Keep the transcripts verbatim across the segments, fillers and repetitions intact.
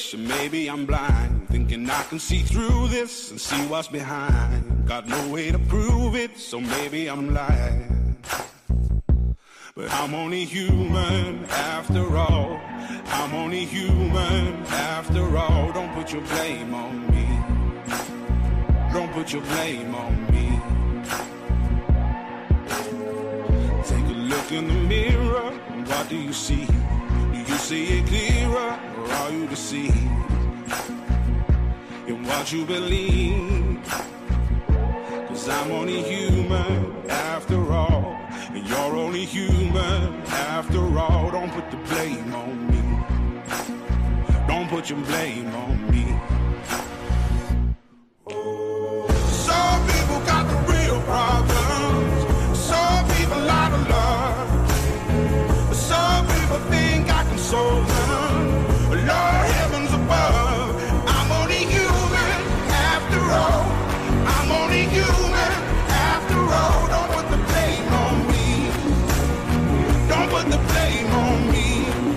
foolish, and maybe I'm blind, thinking I can see through this and see what's behind. Got no way to prove it, so maybe I'm lying. But I'm only human after all. I'm only human after all. Don't put your blame on me. Don't put your blame on me. Take a look in the mirror, and what do you see? Do you see it clearer, or are you deceived in what you believe? 'Cause I'm only human after all, and you're only human after all. Don't put the blame on me. Don't put your blame on me. Some people got the real problems. Some people out of love. Some people think I can solve them. Lord heavens above, I'm only human after all. I'm only human after all. Don't put the blame on me. Don't put the blame on me.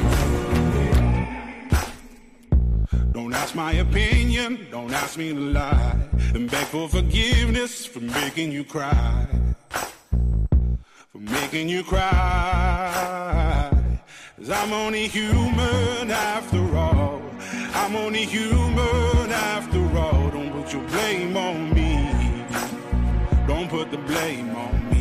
Don't ask my opinion, don't ask me to lie, and beg for forgiveness for making you cry. For making you cry. 'Cause I'm only human after all. I'm only human after all. Don't put your blame on me. Don't put the blame on me.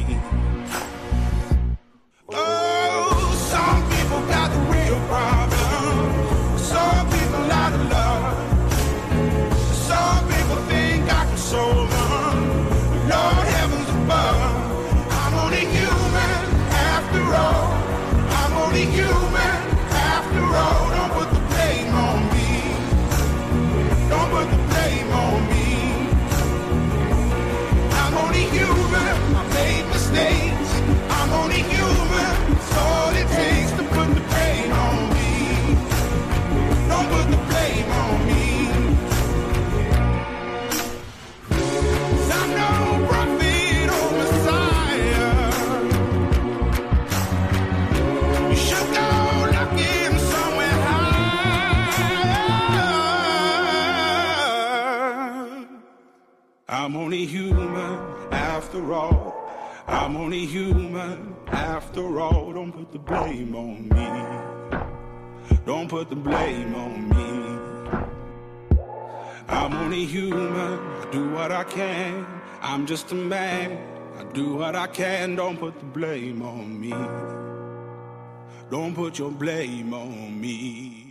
Oh, some people got the real problem. Some people out of love. Some people think I can solve them. Lord heavens above, I'm only human after all. I'm only human after all. Don't put the blame on me. Don't put the blame on me. I'm only human. I made mistakes. I'm only human. It's all it takes to put the blame on me. Don't put the blame on me. 'Cause I'm no prophet or Messiah. You should go looking somewhere higher. I'm only human after all. I'm only human after all. Don't put the blame on me. Don't put the blame on me. I'm only human. I do what I can. I'm just a man. I do what I can. Don't put the blame on me. Don't put your blame on me.